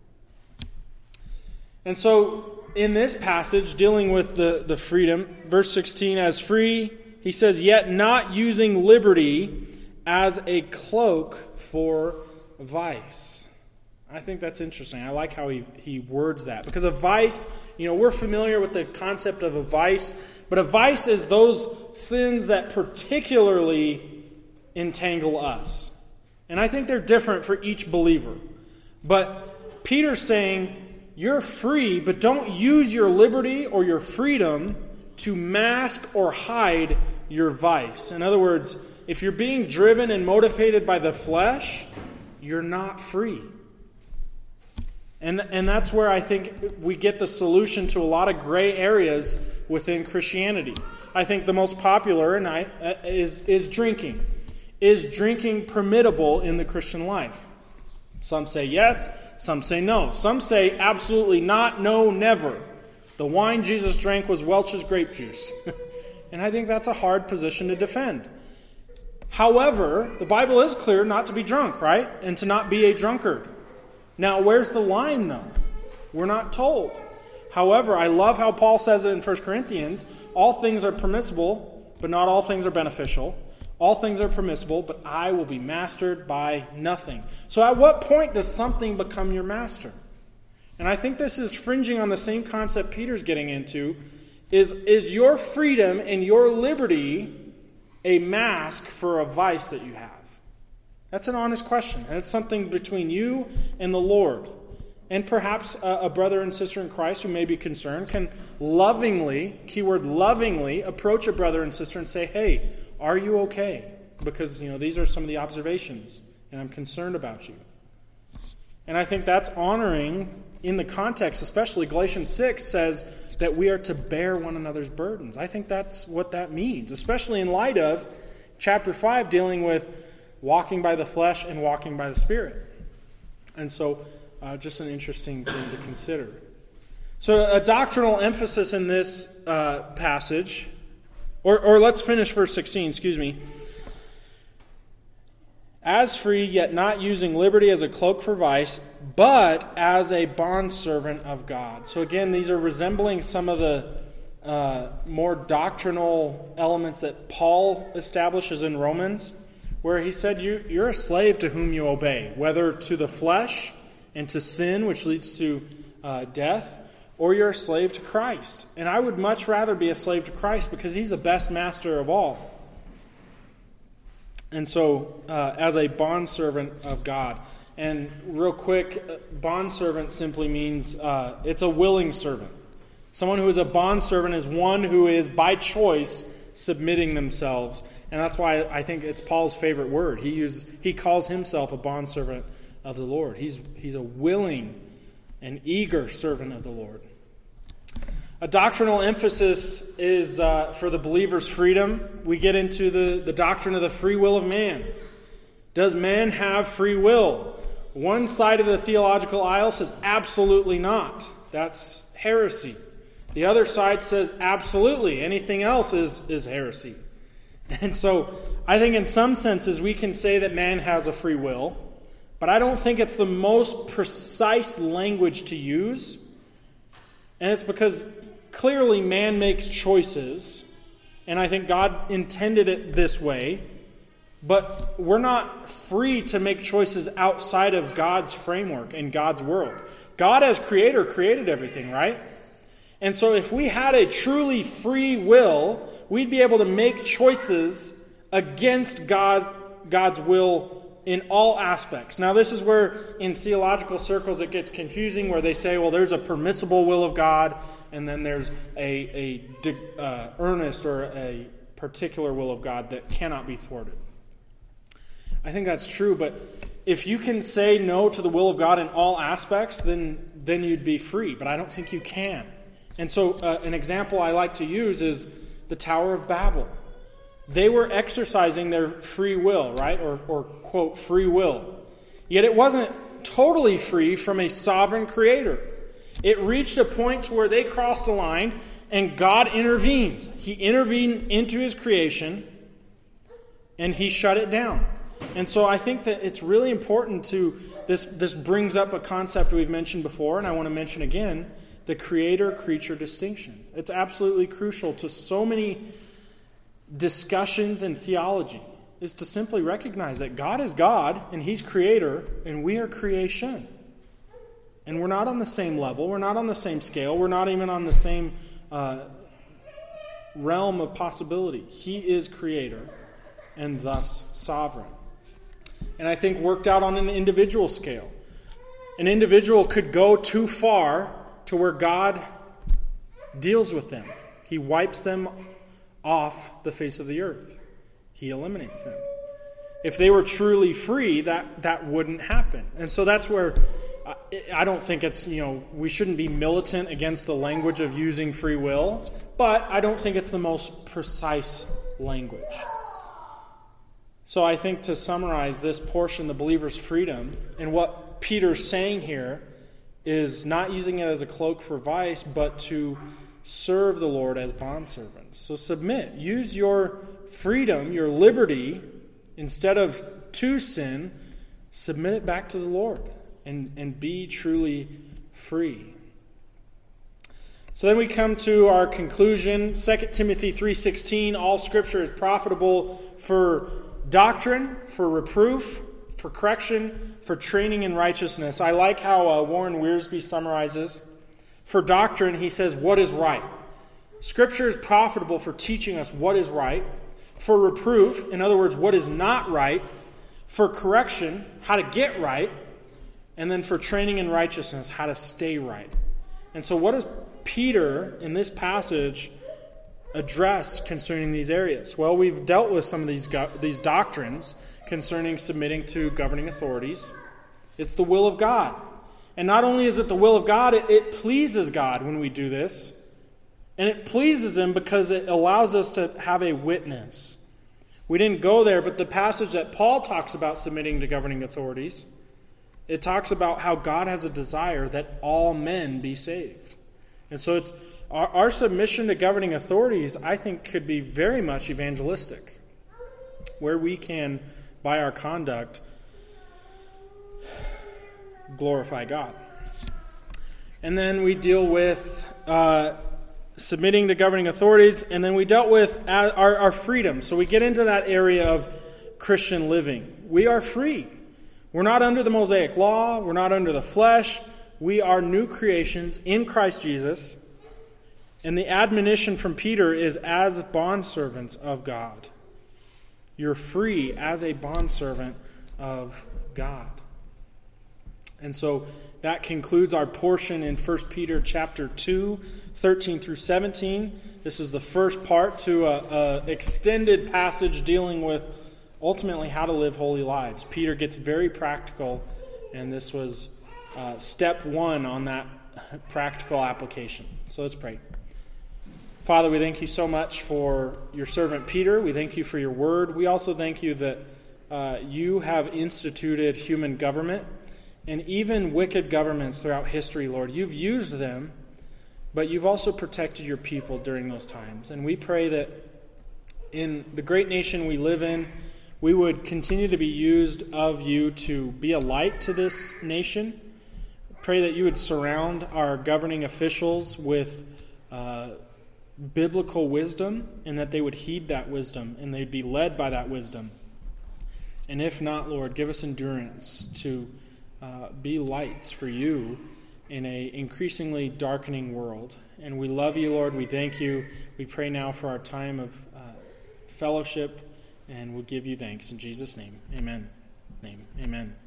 And so, in this passage, dealing with the, the freedom, verse sixteen, as free, he says, yet not using liberty as a cloak for vice. I think that's interesting. I like how he, he words that. Because a vice, you know, we're familiar with the concept of a vice, but a vice is those sins that particularly entangle us. And I think they're different for each believer. But Peter's saying, you're free, but don't use your liberty or your freedom to mask or hide your vice. In other words, if you're being driven and motivated by the flesh, you're not free. And, and that's where I think we get the solution to a lot of gray areas within Christianity. I think the most popular and I, uh, is, is drinking. Is drinking permittable in the Christian life? Some say yes, some say no. Some say absolutely not, no, never. The wine Jesus drank was Welch's grape juice. And I think that's a hard position to defend. However, the Bible is clear not to be drunk, right? And to not be a drunkard. Now, where's the line, though? We're not told. However, I love how Paul says it in First Corinthians, all things are permissible, but not all things are beneficial. All things are permissible, but I will be mastered by nothing. So at what point does something become your master? And I think this is fringing on the same concept Peter's getting into. Is, is your freedom and your liberty a mask for a vice that you have? That's an honest question. And it's something between you and the Lord. And perhaps a, a brother and sister in Christ who may be concerned can lovingly, keyword lovingly, approach a brother and sister and say, hey, are you okay? Because, you know, these are some of the observations, and I'm concerned about you. And I think that's honoring, in the context, especially Galatians six says that we are to bear one another's burdens. I think that's what that means, especially in light of chapter five dealing with walking by the flesh and walking by the Spirit. And so, uh, just an interesting thing to consider. So, a doctrinal emphasis in this uh, passage, or, or let's finish verse sixteen, excuse me. As free, yet not using liberty as a cloak for vice, but as a bondservant of God. So again, these are resembling some of the uh, more doctrinal elements that Paul establishes in Romans, where he said, you, you're a slave to whom you obey, whether to the flesh and to sin, which leads to uh, death, or you're a slave to Christ. And I would much rather be a slave to Christ because he's the best master of all. And so, uh, as a bondservant of God. And real quick, bondservant simply means uh, it's a willing servant. Someone who is a bondservant is one who is, by choice, submitting themselves. And that's why I think it's Paul's favorite word. He uses, he calls himself a bondservant of the Lord. He's, he's a willing and eager servant of the Lord. A doctrinal emphasis is uh, for the believer's freedom. We get into the, the doctrine of the free will of man. Does man have free will? One side of the theological aisle says absolutely not. That's heresy. The other side says absolutely. Anything else is, is heresy. And so I think in some senses we can say that man has a free will, but I don't think it's the most precise language to use. And it's because clearly man makes choices, and I think God intended it this way, but we're not free to make choices outside of God's framework and God's world. God as creator created everything, right? And so if we had a truly free will, we'd be able to make choices against God, God's will in all aspects. Now, this is where in theological circles it gets confusing, where they say, well, there's a permissible will of God, and then there's a, a uh, earnest or a particular will of God that cannot be thwarted. I think that's true, but if you can say no to the will of God in all aspects, then, then you'd be free. But I don't think you can. And so uh, an example I like to use is the Tower of Babel. They were exercising their free will, right? Or, or, quote, free will. Yet it wasn't totally free from a sovereign creator. It reached a point to where they crossed a line and God intervened. He intervened into his creation and he shut it down. And so I think that it's really important to, this, this brings up a concept we've mentioned before, and I want to mention again, the creator-creature distinction. It's absolutely crucial to so many discussions in theology, is to simply recognize that God is God and he's creator and we are creation. And we're not on the same level, we're not on the same scale, we're not even on the same uh, realm of possibility. He is creator and thus sovereign. And I think worked out on an individual scale. An individual could go too far to where God deals with them. He wipes them off the face of the earth. He eliminates them. If they were truly free, that, that wouldn't happen. And so that's where I, I don't think it's, you know, we shouldn't be militant against the language of using free will, but I don't think it's the most precise language. So I think to summarize this portion, the believer's freedom, and what Peter's saying here is not using it as a cloak for vice, but to serve the Lord as bondservants. So submit. Use your freedom, your liberty, instead of to sin, submit it back to the Lord and, and be truly free. So then we come to our conclusion. Second Timothy three sixteen, all Scripture is profitable for doctrine, for reproof, for correction, for training in righteousness. I like how uh, Warren Wiersbe summarizes. For doctrine, he says, what is right? Scripture is profitable for teaching us what is right. For reproof, in other words, what is not right. For correction, how to get right. And then for training in righteousness, how to stay right. And so what does Peter, in this passage, address concerning these areas? Well, we've dealt with some of these, go- these doctrines concerning submitting to governing authorities. It's the will of God. And not only is it the will of God, it, it pleases God when we do this. And it pleases him because it allows us to have a witness. We didn't go there, but the passage that Paul talks about submitting to governing authorities, it talks about how God has a desire that all men be saved. And so it's our, our submission to governing authorities, I think, could be very much evangelistic, where we can, by our conduct, glorify God. And then we deal with uh, submitting to governing authorities, and then we dealt with our, our freedom. So we get into that area of Christian living. We are free. We're not under the Mosaic law. We're not under the flesh. We are new creations in Christ Jesus. And the admonition from Peter is as bondservants of God. You're free as a bondservant of God. And so that concludes our portion in First Peter chapter two, thirteen through seventeen. This is the first part to an extended passage dealing with ultimately how to live holy lives. Peter gets very practical, and this was uh, step one on that practical application. So let's pray. Father, we thank you so much for your servant Peter. We thank you for your word. We also thank you that uh, you have instituted human government. And even wicked governments throughout history, Lord, you've used them, but you've also protected your people during those times. And we pray that in the great nation we live in, we would continue to be used of you to be a light to this nation. Pray that you would surround our governing officials with uh, biblical wisdom, and that they would heed that wisdom, and they'd be led by that wisdom. And if not, Lord, give us endurance to Uh, be lights for you in a increasingly darkening world. And we love you, Lord. We thank you. We pray now for our time of uh, fellowship, and we'll give you thanks in Jesus' name. Amen. Amen.